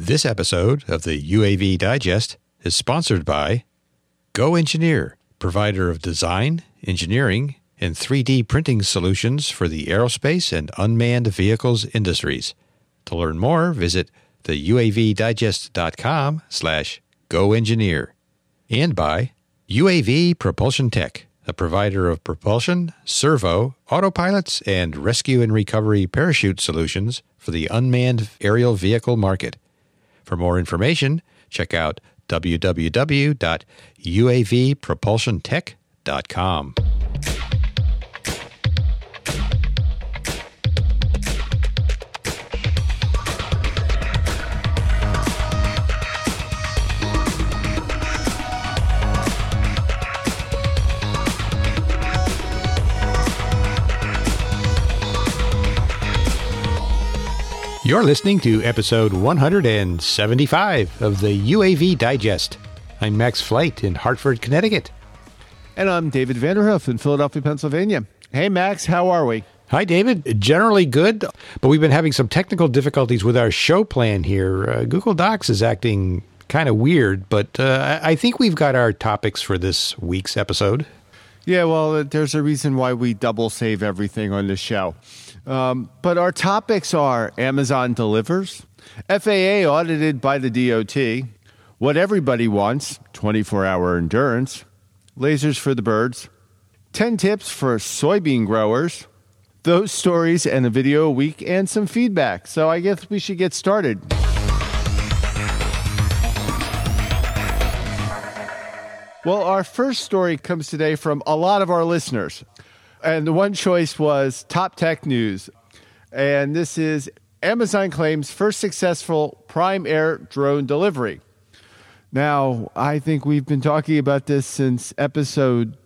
This episode of the UAV Digest is sponsored by Go Engineer, provider of design, engineering, and 3D printing solutions for the aerospace and unmanned vehicles industries. To learn more, visit theuavdigest.com/goengineer. And by UAV Propulsion Tech, a provider of propulsion, servo, autopilots, and rescue and recovery parachute solutions for the unmanned aerial vehicle market. For more information, check out www.uavpropulsiontech.com. You're listening to episode 175 of the UAV Digest. I'm Max Flight in Hartford, Connecticut. And I'm David Vanderhoof in Philadelphia, Pennsylvania. Hey, Max, how are we? Hi, David. Generally good, but we've been having some technical difficulties with our show plan here. Google Docs is acting kind of weird, but I think we've got our topics for this week's episode. Yeah, well, there's a reason why we double save everything on the show. But our topics are Amazon delivers, FAA audited by the DOT, what everybody wants, 24-hour endurance, lasers for the birds, 10 tips for soybean growers, those stories and a video a week and some feedback. So I guess we should get started. Well, our first story comes today from a lot of our listeners. And the one choice was Top Tech News. And this is Amazon claims first successful Prime Air drone delivery. Now, I think we've been talking about this since episode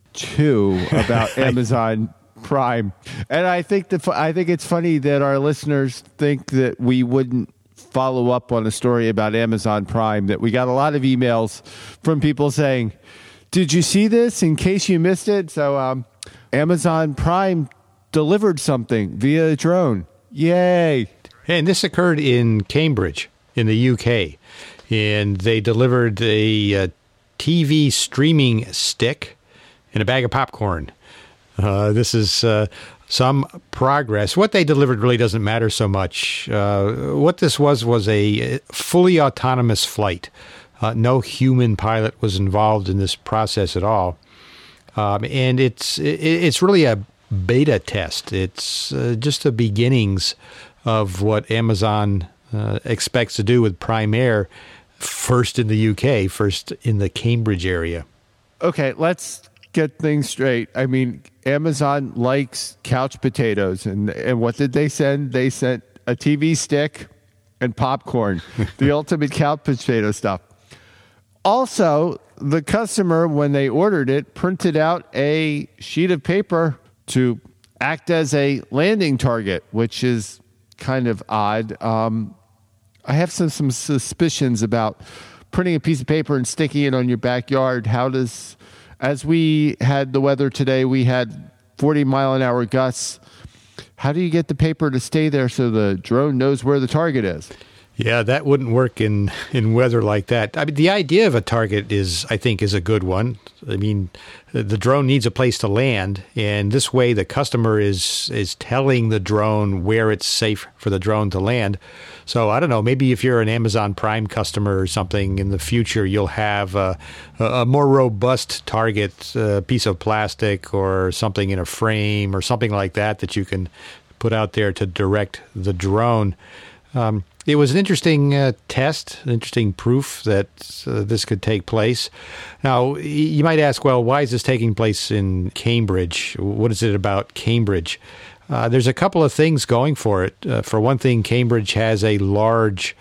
2 about Amazon Prime. And I think it's funny that our listeners think that we wouldn't follow up on a story about Amazon Prime, that we got a lot of emails from people saying, did you see this in case you missed it? So, Amazon Prime delivered something via drone. Yay. And this occurred in Cambridge in the UK. And they delivered a TV streaming stick and a bag of popcorn. This is some progress. What they delivered really doesn't matter so much. What this was a fully autonomous flight. No human pilot was involved in this process at all. And it's really a beta test. It's just the beginnings of what Amazon expects to do with Prime Air, first in the UK, first in the Cambridge area. Okay, let's get things straight. I mean, Amazon likes couch potatoes. And what did they send? They sent a TV stick and popcorn, the ultimate couch potato stuff. Also, the customer, when they ordered it, printed out a sheet of paper to act as a landing target, which is kind of odd. I have some suspicions about printing a piece of paper and sticking it on your backyard. As we had the weather today, we had 40-mile-an-hour gusts. How do you get the paper to stay there so the drone knows where the target is? Yeah, that wouldn't work in weather like that. I mean, the idea of a target is a good one. I mean, the drone needs a place to land, and this way the customer is telling the drone where it's safe for the drone to land. So I don't know, maybe if you're an Amazon Prime customer or something in the future, you'll have a more robust target, piece of plastic or something in a frame or something like that you can put out there to direct the drone. It was an interesting test, an interesting proof that this could take place. Now, you might ask, well, why is this taking place in Cambridge? What is it about Cambridge? There's a couple of things going for it. For one thing, Cambridge has a large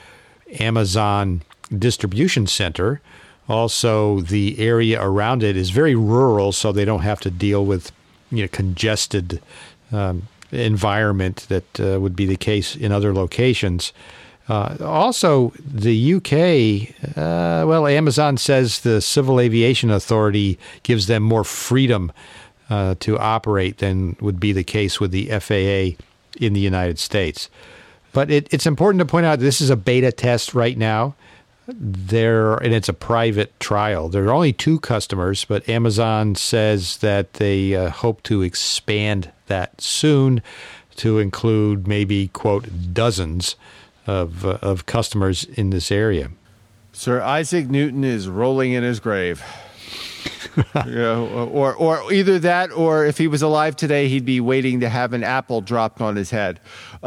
Amazon distribution center. Also, the area around it is very rural, so they don't have to deal with congested environment that would be the case in other locations. Also, the UK, Amazon says the Civil Aviation Authority gives them more freedom to operate than would be the case with the FAA in the United States. But it's important to point out this is a beta test right now. And it's a private trial. There are only 2 customers, but Amazon says that they hope to expand that soon to include maybe, quote, dozens of customers in this area. Sir Isaac Newton is rolling in his grave. Or either that, or if he was alive today, he'd be waiting to have an apple dropped on his head.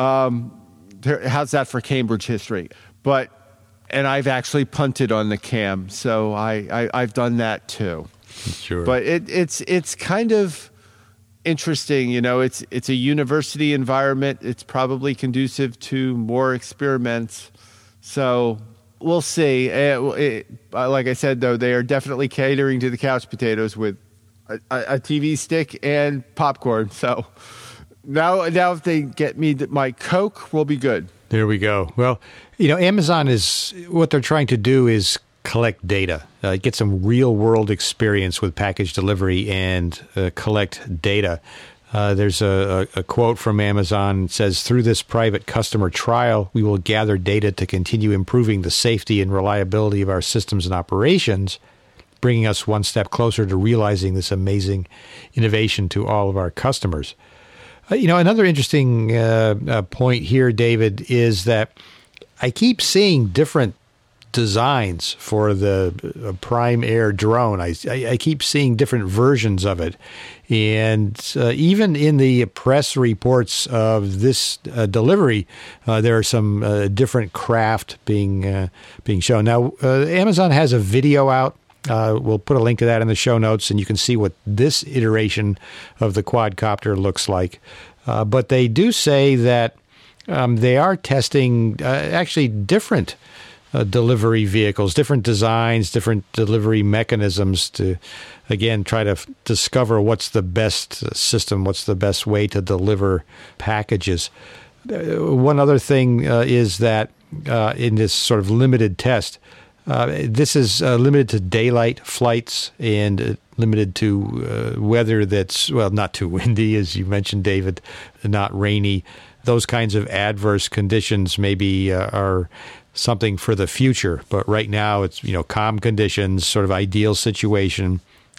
How's that for Cambridge history? And I've actually punted on the cam, so I've done that too. Sure. But it's kind of interesting, it's a university environment. It's probably conducive to more experiments. So we'll see. Like I said, though, they are definitely catering to the couch potatoes with a TV stick and popcorn. So now if they get me my Coke, we'll be good. There we go. Well, Amazon what they're trying to do is collect data, get some real world experience with package delivery and collect data. There's a quote from Amazon. It says, "Through this private customer trial, we will gather data to continue improving the safety and reliability of our systems and operations, bringing us one step closer to realizing this amazing innovation to all of our customers." Another interesting point here, David, is that I keep seeing different designs for the Prime Air drone. I keep seeing different versions of it. And even in the press reports of this delivery, there are some different craft being shown. Now, Amazon has a video out. We'll put a link to that in the show notes, and you can see what this iteration of the quadcopter looks like. But they do say that they are testing actually different delivery vehicles, different designs, different delivery mechanisms to, again, try to discover what's the best system, what's the best way to deliver packages. One other thing is that in this sort of limited test, this is limited to daylight flights and limited to weather that's, well, not too windy, as you mentioned, David, not rainy. Those kinds of adverse conditions maybe are something for the future. But right now it's, calm conditions, sort of ideal situation.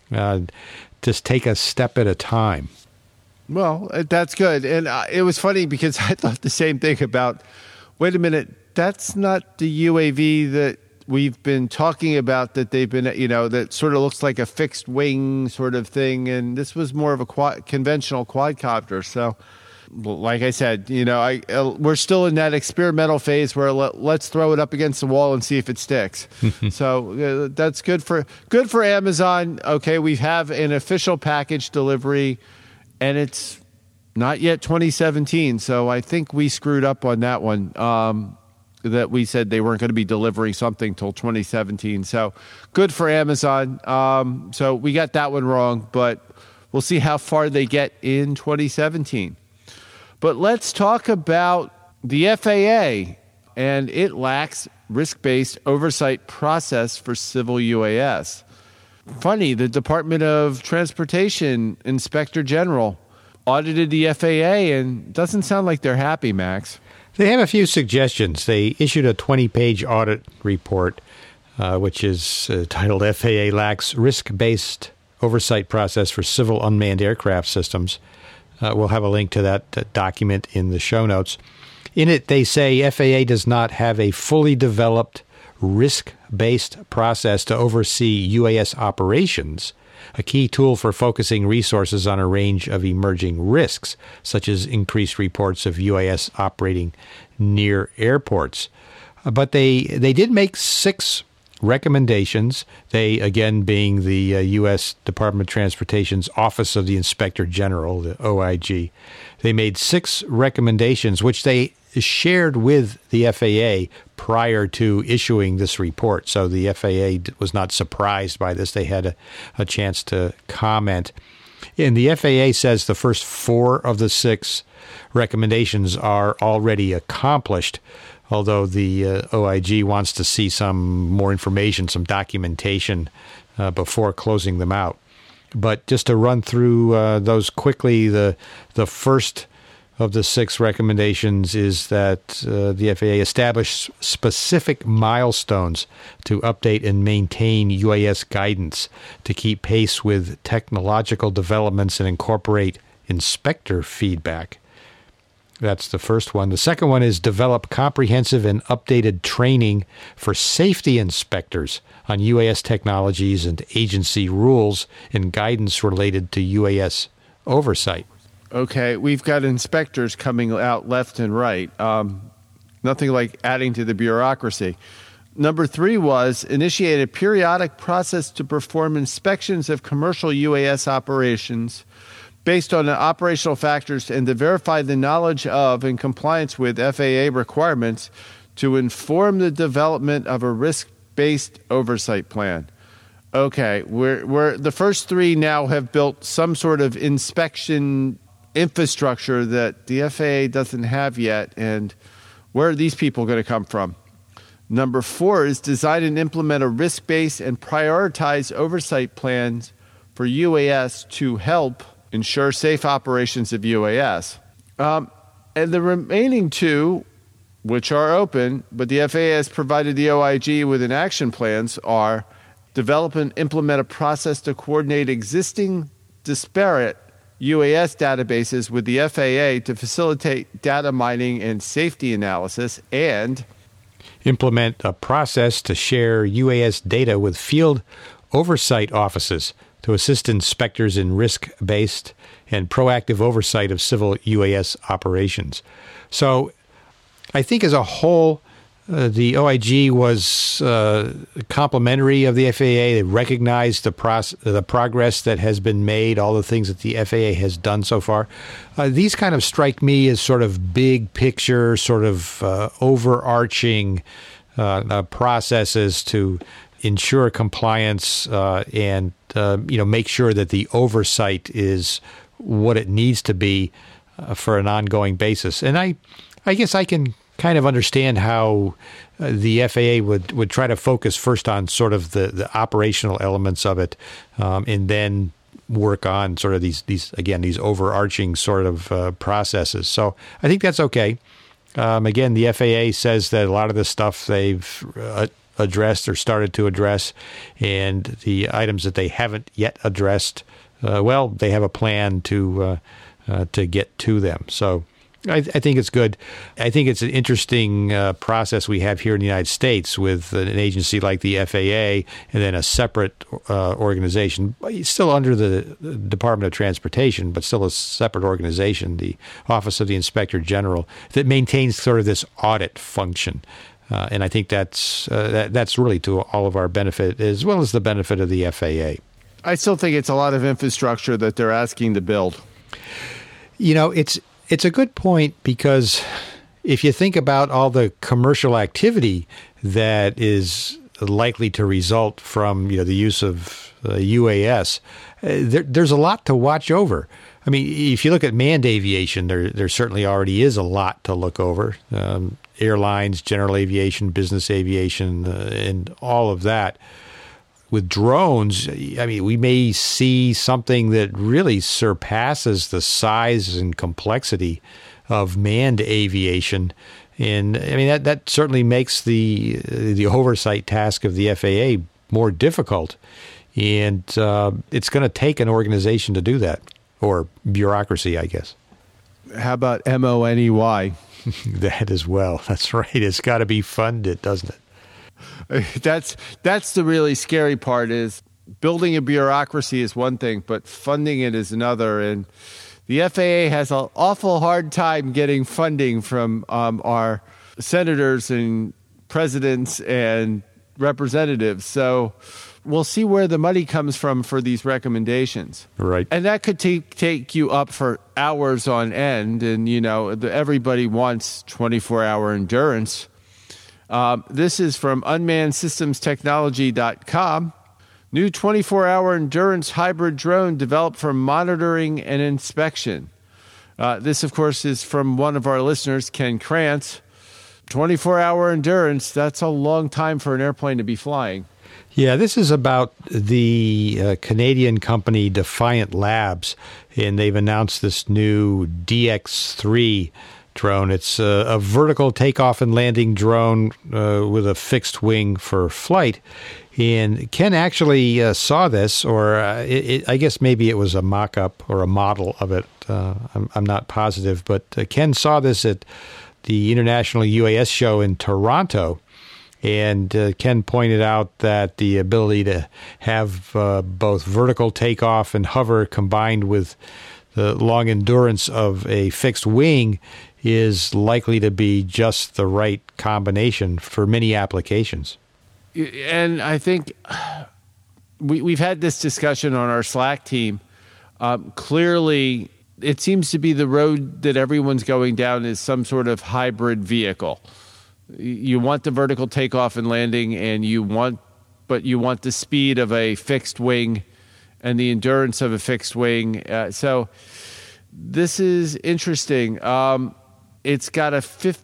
Just take a step at a time. Well, that's good. And it was funny because I thought the same thing about, wait a minute, that's not the UAV that we've been talking about, that they've been, that sort of looks like a fixed wing sort of thing. And this was more of a conventional quadcopter. So, like I said, we're still in that experimental phase where let's throw it up against the wall and see if it sticks. So that's good for Amazon. Okay, we have an official package delivery, and it's not yet 2017. So I think we screwed up on that one. That we said they weren't going to be delivering something till 2017. So good for Amazon. So we got that one wrong, but we'll see how far they get in 2017. But let's talk about the FAA, and it lacks risk-based oversight process for civil UAS. Funny, the Department of Transportation Inspector General audited the FAA, and doesn't sound like they're happy, Max. They have a few suggestions. They issued a 20-page audit report, which is titled FAA Lacks Risk-Based Oversight Process for Civil Unmanned Aircraft Systems. We'll have a link to that document in the show notes. In it, they say FAA does not have a fully developed risk-based process to oversee UAS operations, a key tool for focusing resources on a range of emerging risks, such as increased reports of UAS operating near airports. But they did make 6 recommendations, they, again, being the U.S. Department of Transportation's Office of the Inspector General, the OIG. They made 6 recommendations, which they shared with the FAA prior to issuing this report. So the FAA was not surprised by this. They had a chance to comment. And the FAA says the first 4 of the 6 recommendations are already accomplished, although the OIG wants to see some more information, some documentation before closing them out. But just to run through those quickly, the first of the 6 recommendations is that the FAA establish specific milestones to update and maintain UAS guidance to keep pace with technological developments and incorporate inspector feedback. That's the first one. The second one is develop comprehensive and updated training for safety inspectors on UAS technologies and agency rules and guidance related to UAS oversight. Okay, we've got inspectors coming out left and right. Nothing like adding to the bureaucracy. Number 3 was initiate a periodic process to perform inspections of commercial UAS operations based on the operational factors and to verify the knowledge of and compliance with FAA requirements to inform the development of a risk-based oversight plan. Okay, we're the first 3 now have built some sort of inspection infrastructure that the FAA doesn't have yet, and where are these people going to come from? Number 4 is design and implement a risk-based and prioritize oversight plans for UAS to help ensure safe operations of UAS. And the remaining 2, which are open, but the FAA has provided the OIG with an action plans, are develop and implement a process to coordinate existing disparate UAS databases with the FAA to facilitate data mining and safety analysis, and implement a process to share UAS data with field oversight offices to assist inspectors in risk-based and proactive oversight of civil UAS operations. So I think as a whole, the OIG was complimentary of the FAA. They recognized the progress that has been made, all the things that the FAA has done so far. These kind of strike me as sort of big picture, sort of overarching processes to ensure compliance and make sure that the oversight is what it needs to be for an ongoing basis. And I guess I can kind of understand how the FAA would try to focus first on sort of the operational elements of it, and then work on sort of these overarching sort of processes. So I think that's okay. Again, the FAA says that a lot of the stuff they've addressed or started to address, and the items that they haven't yet addressed, they have a plan to get to them. So I think it's good. I think it's an interesting process we have here in the United States with an agency like the FAA and then a separate organization, still under the Department of Transportation, but still a separate organization, the Office of the Inspector General, that maintains sort of this audit function. And I think that's really to all of our benefit, as well as the benefit of the FAA. I still think it's a lot of infrastructure that they're asking to build. It's a good point, because if you think about all the commercial activity that is likely to result from the use of UAS, there's a lot to watch over. I mean, if you look at manned aviation, there certainly already is a lot to look over. Airlines, general aviation, business aviation, and all of that. With drones, I mean, we may see something that really surpasses the size and complexity of manned aviation. And I mean, that certainly makes the oversight task of the FAA more difficult. And it's going to take an organization to do that, or bureaucracy, I guess. How about MONEY? That as well. That's right. It's got to be funded, doesn't it? That's the really scary part. Is building a bureaucracy is one thing, but funding it is another. And the FAA has an awful hard time getting funding from our senators and presidents and representatives. So we'll see where the money comes from for these recommendations. Right. And that could take you up for hours on end. And, everybody wants 24-hour endurance. This is from unmannedsystemstechnology.com. New 24-hour endurance hybrid drone developed for monitoring and inspection. This, of course, is from one of our listeners, Ken Krantz. 24-hour endurance, that's a long time for an airplane to be flying. Yeah, this is about the Canadian company Defiant Labs, and they've announced this new DX3 drone. It's a vertical takeoff and landing drone with a fixed wing for flight. And Ken actually saw this, or I guess maybe it was a mock-up or a model of it. I'm not positive, but Ken saw this at the International UAS show in Toronto. And Ken pointed out that the ability to have both vertical takeoff and hover combined with the long endurance of a fixed wing is likely to be just the right combination for many applications. And I think we've had this discussion on our Slack team. Clearly, it seems to be the road that everyone's going down is some sort of hybrid vehicle. You want the vertical takeoff and landing, but you want the speed of a fixed wing and the endurance of a fixed wing. So this is interesting. It's got a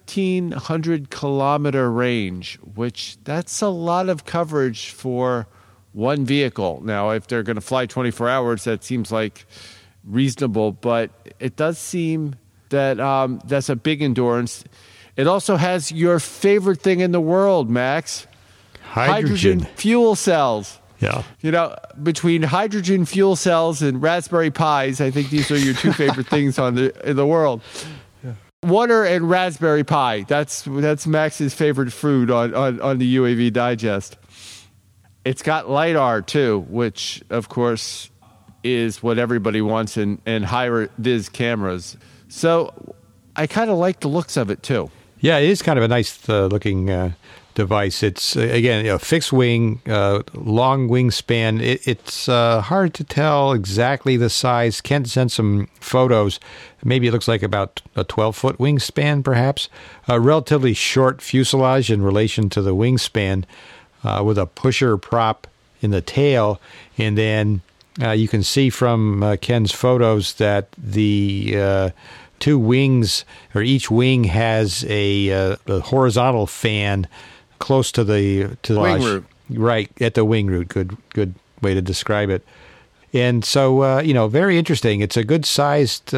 1,500 kilometer range, which that's a lot of coverage for one vehicle. Now, if they're going to fly 24 hours, that seems like reasonable, but it does seem that that's a big endurance. It also has your favorite thing in the world, Max. Hydrogen fuel cells. Yeah. You know, between hydrogen fuel cells and Raspberry Pis, I think these are your two favorite things in the world. Yeah. Water and Raspberry Pi. That's Max's favorite food on the UAV Digest. It's got LiDAR, too, which, of course, is what everybody wants in high-vis cameras. So I kind of like the looks of it, too. Yeah, it is kind of a nice looking device. It's, again, fixed wing, long wingspan. It's hard to tell exactly the size. Ken sent some photos. Maybe it looks like about a 12-foot wingspan, perhaps. A relatively short fuselage in relation to the wingspan with a pusher prop in the tail. And then you can see from Ken's photos that the two wings, or each wing has a horizontal fan close to the wing root. Right, at the wing root. Good way to describe it. And so, very interesting. It's a good-sized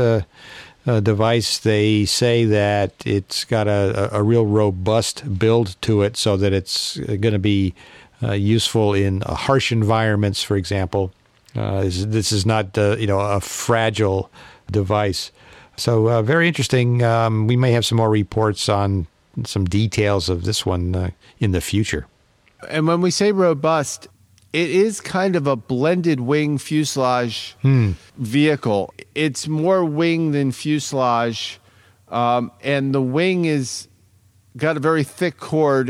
device. They say that it's got a real robust build to it so that it's going to be useful in harsh environments, for example. This is not, a fragile device. So very interesting. We may have some more reports on some details of this one in the future. And when we say robust, it is kind of a blended wing fuselage vehicle. It's more wing than fuselage, and the wing is got a very thick cord,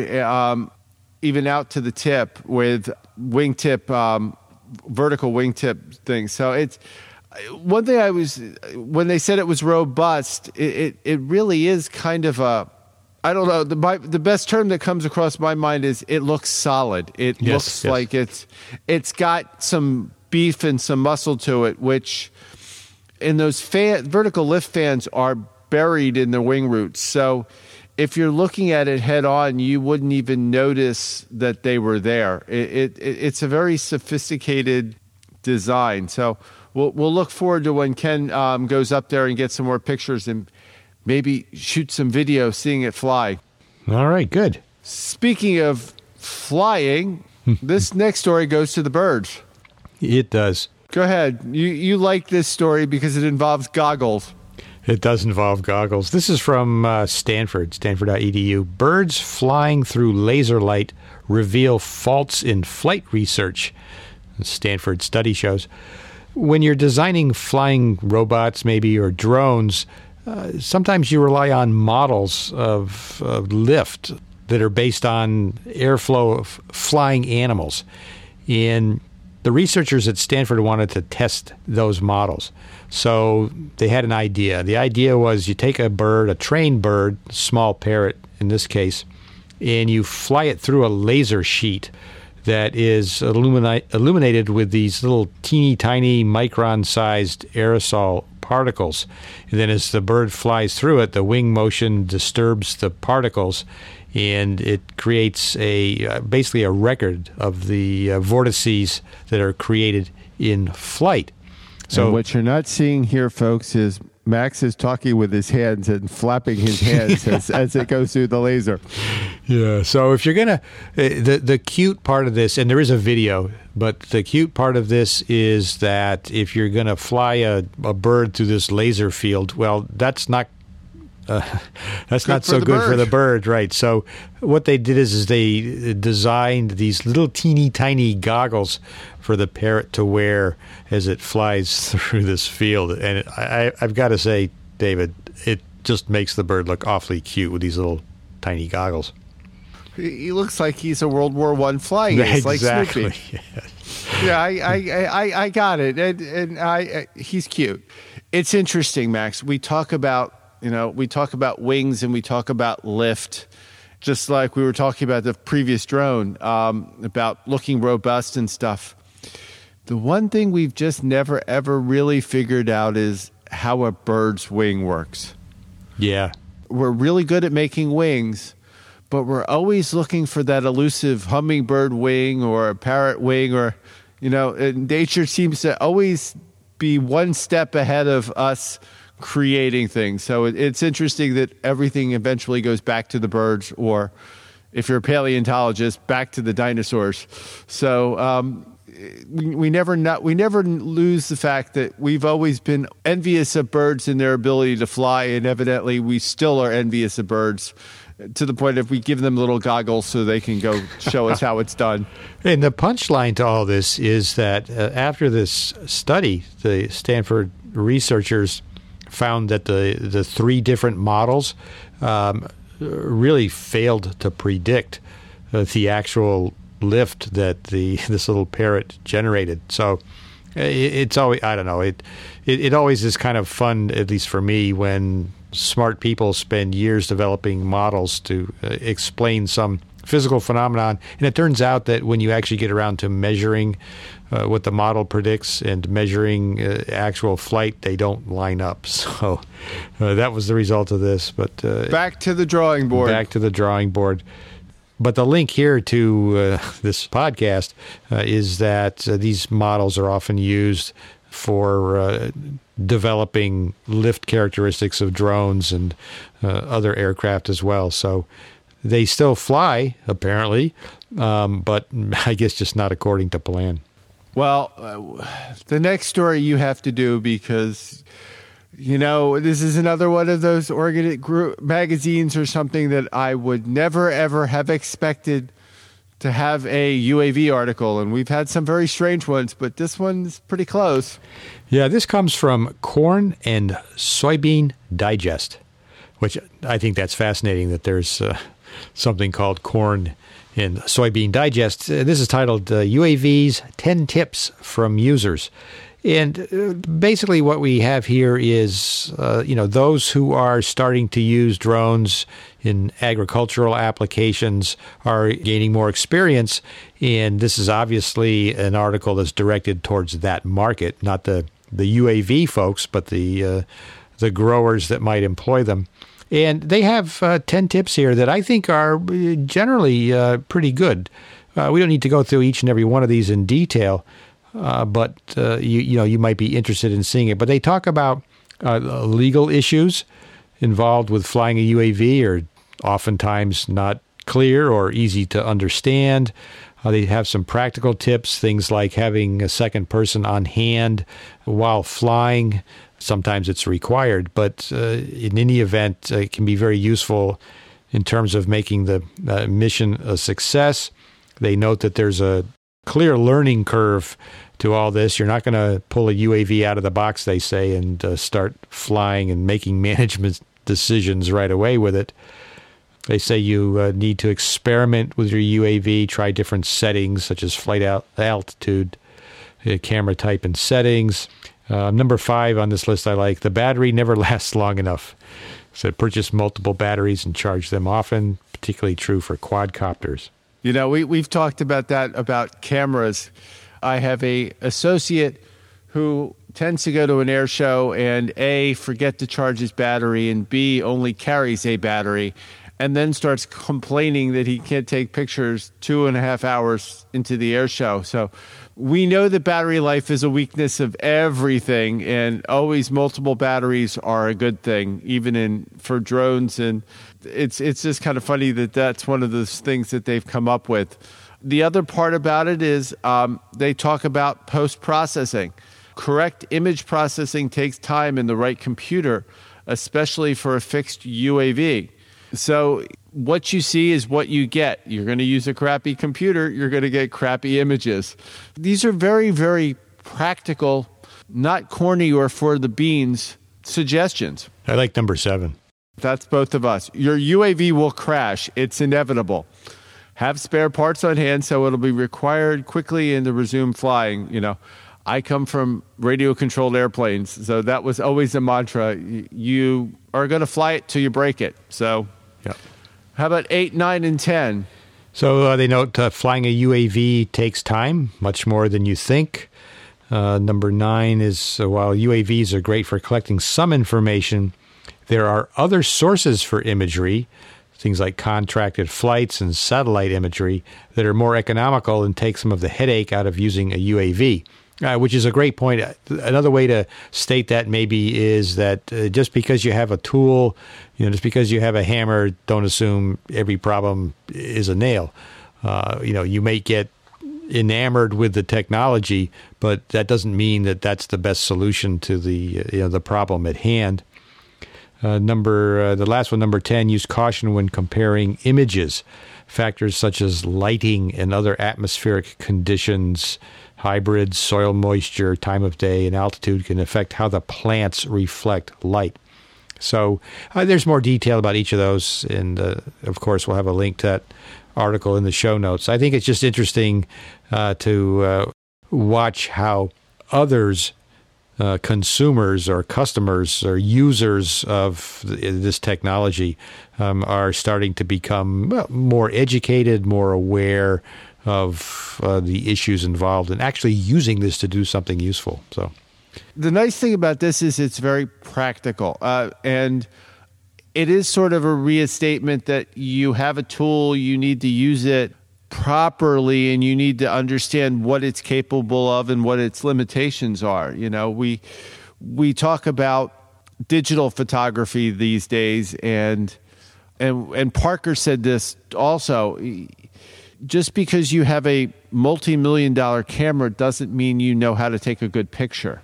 even out to the tip with wingtip, vertical wingtip thing. So it's one thing when they said it was robust, it really is kind of a, I don't know, the best term that comes across my mind is it looks solid. It looks like it's got some beef and some muscle to it, which in those vertical lift fans are buried in the wing roots. So if you're looking at it head on, you wouldn't even notice that they were there. It's a very sophisticated design. So we'll look forward to when Ken goes up there and gets some more pictures and maybe shoot some video seeing it fly. All right, good. Speaking of flying, this next story goes to the birds. It does. Go ahead. You like this story because it involves goggles. It does involve goggles. This is from stanford.edu. Birds flying through laser light reveal faults in flight research. The Stanford study shows. When you're designing flying robots, maybe, or drones, sometimes you rely on models of lift that are based on airflow of flying animals. And the researchers at Stanford wanted to test those models. So they had an idea. The idea was you take a bird, a trained bird, small parrot in this case, and you fly it through a laser sheet that is illuminated with these little teeny tiny micron-sized aerosol particles. And then as the bird flies through it, the wing motion disturbs the particles, and it creates basically a record of the vortices that are created in flight. So and what you're not seeing here, folks, is Max is talking with his hands and flapping his hands as it goes through the laser. Yeah. So if you're going to, the cute part of this, and there is a video, but the cute part of this is that if you're going to fly a bird through this laser field, well, that's not so good for the bird, right? So what they did is they designed these little teeny tiny goggles for the parrot to wear as it flies through this field. And I've got to say, David, it just makes the bird look awfully cute with these little tiny goggles. He looks like he's a World War I flying. Exactly. Like Snoopy. Yeah, I got it, and he's cute. It's interesting, Max. We talk about wings and we talk about lift, just like we were talking about the previous drone, about looking robust and stuff. The one thing we've just never, ever really figured out is how a bird's wing works. Yeah. We're really good at making wings, but we're always looking for that elusive hummingbird wing or a parrot wing, or, nature seems to always be one step ahead of us creating things. So it's interesting that everything eventually goes back to the birds, or if you're a paleontologist, back to the dinosaurs. So we never lose the fact that we've always been envious of birds and their ability to fly, and evidently we still are envious of birds, to the point of we give them little goggles so they can go show us how it's done. And the punchline to all this is that after this study, the Stanford researchers found that the three different models really failed to predict the actual lift that this little parrot generated. So it's always, I don't know, it always is kind of fun, at least for me, when smart people spend years developing models to explain some physical phenomenon, and it turns out that when you actually get around to measuring what the model predicts and measuring actual flight, they don't line up. So that was the result of this. But back to the drawing board. Back to the drawing board. But the link here to this podcast is that these models are often used for developing lift characteristics of drones and other aircraft as well. So they still fly, apparently, but I guess just not according to plan. Well, the next story you have to do, because, this is another one of those magazines or something that I would never, ever have expected to have a UAV article. And we've had some very strange ones, but this one's pretty close. Yeah, this comes from Corn and Soybean Digest, which I think that's fascinating that there's something called Corn and Soybean Digest. This is titled UAVs 10 Tips from Users. And basically what we have here is, those who are starting to use drones in agricultural applications are gaining more experience. And this is obviously an article that's directed towards that market, not the UAV folks, but the growers that might employ them. And they have 10 tips here that I think are generally pretty good. We don't need to go through each and every one of these in detail, but you might be interested in seeing it. But they talk about legal issues involved with flying a UAV are oftentimes not clear or easy to understand. They have some practical tips, things like having a second person on hand while flying. Sometimes it's required, but in any event, it can be very useful in terms of making the mission a success. They note that there's a clear learning curve to all this. You're not going to pull a UAV out of the box, they say, and start flying and making management decisions right away with it. They say you need to experiment with your UAV, try different settings such as flight altitude, camera type, and settings. Number 5 on this list I like. The battery never lasts long enough. So purchase multiple batteries and charge them often, particularly true for quadcopters. We've talked about that, about cameras. I have a associate who tends to go to an air show and A, forget to charge his battery, and B, only carries a battery. and then starts complaining that he can't take pictures 2.5 hours into the air show. So we know that battery life is a weakness of everything, and always multiple batteries are a good thing, even for drones. And it's just kind of funny that that's one of those things that they've come up with. The other part about it is they talk about post-processing. Correct image processing takes time in the right computer, especially for a fixed UAV. So what you see is what you get. You're going to use a crappy computer, you're going to get crappy images. These are very, very practical, not corny or for the beans suggestions. I like number 7. That's both of us. Your UAV will crash. It's inevitable. Have spare parts on hand so it'll be required quickly and to resume flying. You know, I come from radio-controlled airplanes, so that was always a mantra. You are going to fly it till you break it. So yep. How about 8, 9, and 10? So they note flying a UAV takes time, much more than you think. Number 9 is, while UAVs are great for collecting some information, there are other sources for imagery, things like contracted flights and satellite imagery, that are more economical and take some of the headache out of using a UAV. Which is a great point. Another way to state that maybe is that just because you have a tool, just because you have a hammer, don't assume every problem is a nail. You may get enamored with the technology, but that doesn't mean that that's the best solution to the problem at hand. The last one, number 10, use caution when comparing images. Factors such as lighting and other atmospheric conditions, hybrids, soil moisture, time of day, and altitude can affect how the plants reflect light. So there's more detail about each of those, and of course we'll have a link to that article in the show notes. I think it's just interesting to watch how others, consumers or customers or users of this technology are starting to become more educated, more aware of the issues involved and actually using this to do something useful. So, the nice thing about this is it's very practical, and it is sort of a restatement that you have a tool, you need to use it properly, and you need to understand what it's capable of and what its limitations are. We talk about digital photography these days, and Parker said this also. Just because you have a multi-million-dollar camera doesn't mean you know how to take a good picture.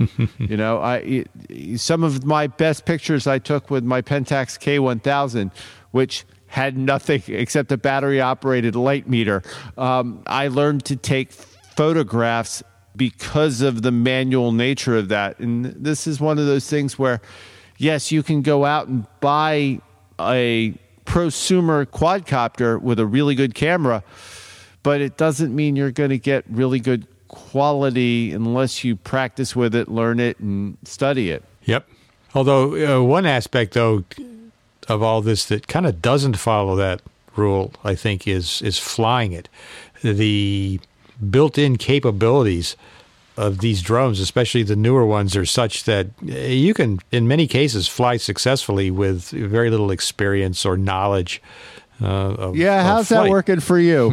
Some of my best pictures I took with my Pentax K1000, which had nothing except a battery-operated light meter. I learned to take photographs because of the manual nature of that. And this is one of those things where, yes, you can go out and buy a prosumer quadcopter with a really good camera, but it doesn't mean you're going to get really good quality unless you practice with it, learn it, and study it. Yep. Although one aspect, though, of all this that kind of doesn't follow that rule, I think, is flying it. The built-in capabilities of these drones, especially the newer ones, are such that you can, in many cases, fly successfully with very little experience or knowledge of how's flight. that working for you?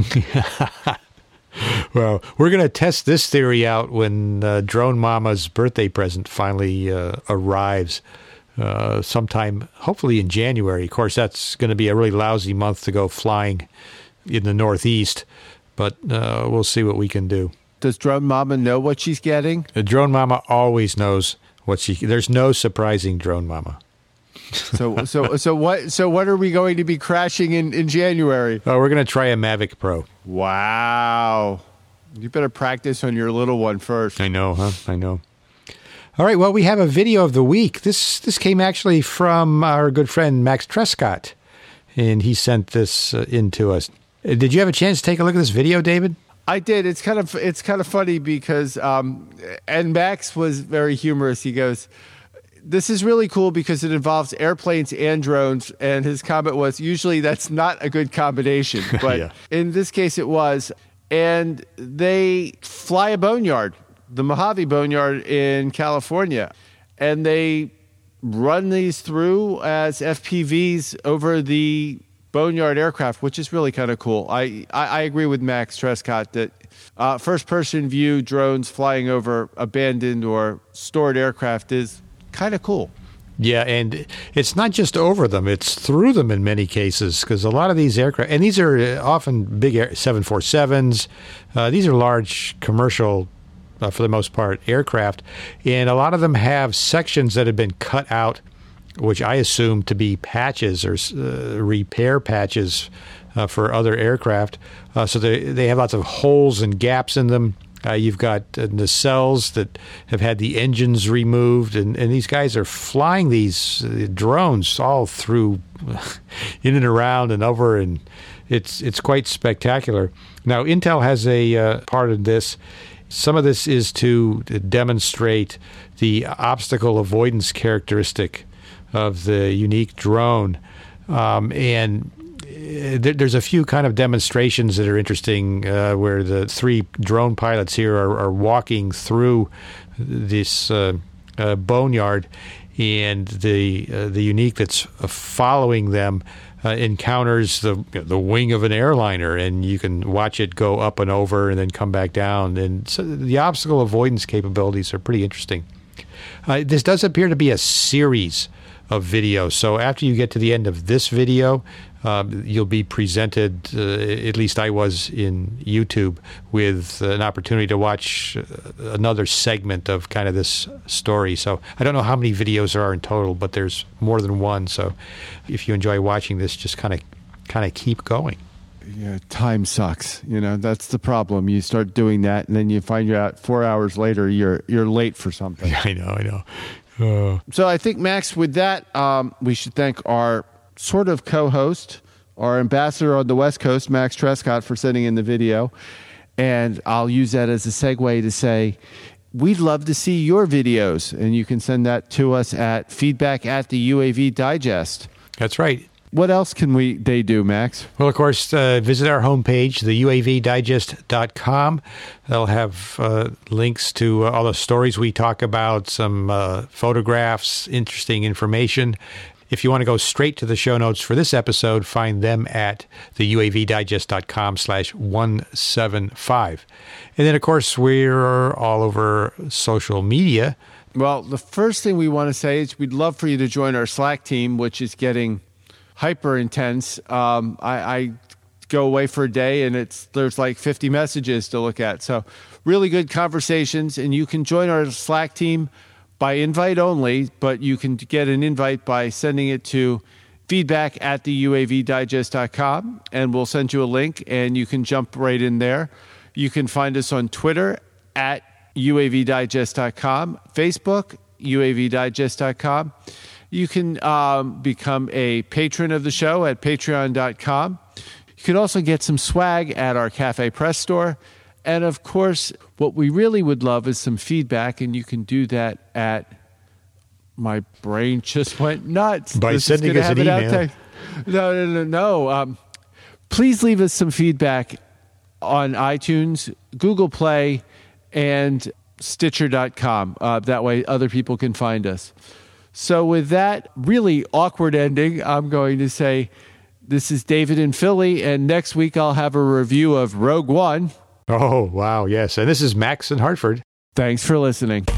Well, we're going to test this theory out when Drone Mama's birthday present finally arrives sometime, hopefully in January. Of course, that's going to be a really lousy month to go flying in the Northeast, but we'll see what we can do. Does Drone Mama know what she's getting? The Drone Mama always knows what there's no surprising Drone Mama. So what are we going to be crashing in January? Oh, we're going to try a Mavic Pro. Wow. You better practice on your little one first. I know, huh? I know. All right, well, we have a video of the week. This came actually from our good friend Max Trescott, and he sent this in to us. Did you have a chance to take a look at this video, David? I did. It's kind of funny because, and Max was very humorous. He goes, "This is really cool because it involves airplanes and drones." And his comment was, "Usually that's not a good combination, but yeah. In this case it was." And they fly a boneyard, the Mojave Boneyard in California, and they run these through as FPVs over the Boneyard aircraft, which is really kind of cool. I agree with Max Trescott that first-person view drones flying over abandoned or stored aircraft is kind of cool. Yeah, and it's not just over them, it's through them in many cases, because a lot of these aircraft, and these are often big 747s, these are large commercial, for the most part, aircraft, and a lot of them have sections that have been cut out, which I assume to be patches or repair patches for other aircraft. So they have lots of holes and gaps in them. You've got nacelles that have had the engines removed, and these guys are flying these drones all through, in and around and over, and it's quite spectacular. Now, Intel has a part of this. Some of this is to demonstrate the obstacle avoidance characteristic of the unique drone, and there's a few kind of demonstrations that are interesting where the three drone pilots here are walking through this boneyard, and the unique that's following them encounters the wing of an airliner, and you can watch it go up and over and then come back down. And so the obstacle avoidance capabilities are pretty interesting. This does appear to be a series of videos. So after you get to the end of this video, you'll be presented, at least I was in YouTube, with an opportunity to watch another segment of kind of this story. So I don't know how many videos there are in total, but there's more than one. So if you enjoy watching this, just kind of keep going. Yeah, time sucks. That's the problem. You start doing that, and then you find out 4 hours later you're late for something. I know. So I think, Max, with that, we should thank our sort of co-host, our ambassador on the West Coast, Max Trescott, for sending in the video. And I'll use that as a segue to say, we'd love to see your videos, and you can send that to us at feedback@the-UAV Digest. That's right. What else can they do, Max? Well, of course, visit our homepage, theuavdigest.com. They'll have links to all the stories we talk about, some photographs, interesting information. If you want to go straight to the show notes for this episode, find them at theuavdigest.com/175. And then, of course, we're all over social media. Well, the first thing we want to say is we'd love for you to join our Slack team, which is getting hyper intense. I go away for a day and there's like 50 messages to look at. So really good conversations, and you can join our Slack team by invite only, but you can get an invite by sending it to feedback@theuavdigest.com, and we'll send you a link and you can jump right in there. You can find us on Twitter at uavdigest.com, Facebook, uavdigest.com. You can become a patron of the show at patreon.com. You can also get some swag at our Cafe Press store. And, of course, what we really would love is some feedback, and you can do that at... My brain just went nuts. By sending us an email. No. Please leave us some feedback on iTunes, Google Play, and Stitcher.com. That way other people can find us. So with that really awkward ending, I'm going to say this is David in Philly, and next week I'll have a review of Rogue One. Oh, wow, yes. And this is Max in Hartford. Thanks for listening.